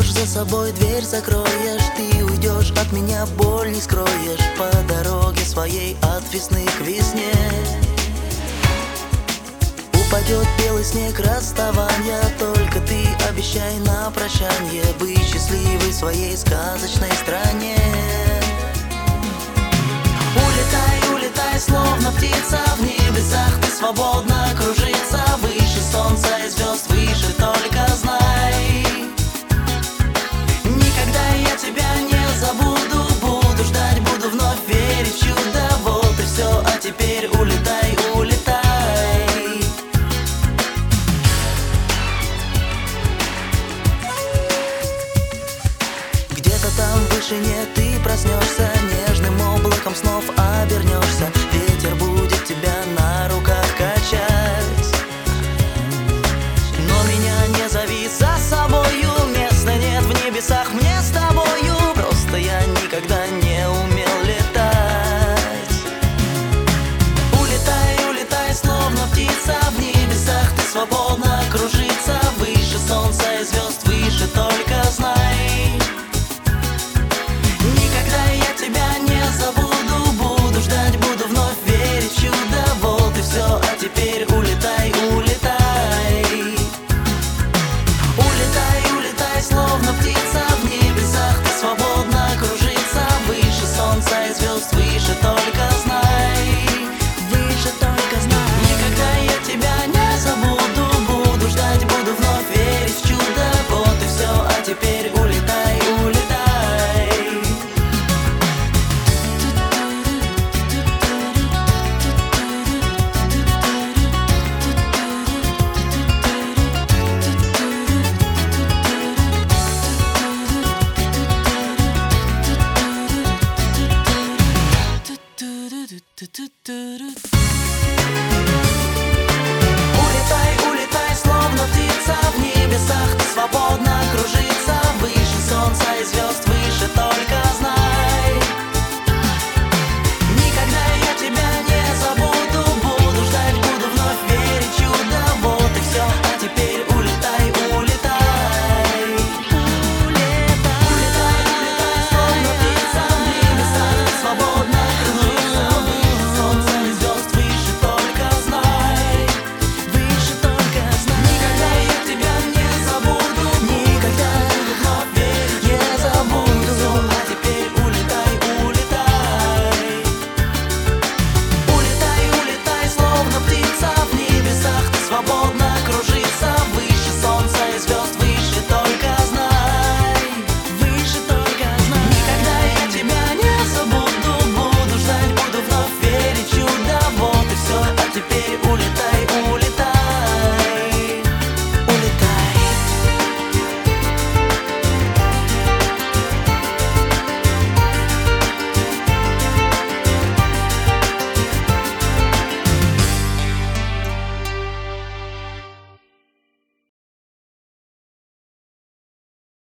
уйдешь, за собой дверь закроешь. Ты уйдешь, от меня боль не скроешь. По дороге своей от весны к весне упадет белый снег расставания. Только ты обещай на прощанье быть счастливой в своей сказочной стране. Улетай, улетай, словно птица, в небесах ты свободно кружиться. Выше солнца и звезд, выше только знай. Никогда я тебя не забуду, буду ждать, буду вновь верить в чудо. Вот и все, а теперь улетай, улетай. Где-то там в вышине ты проснешься,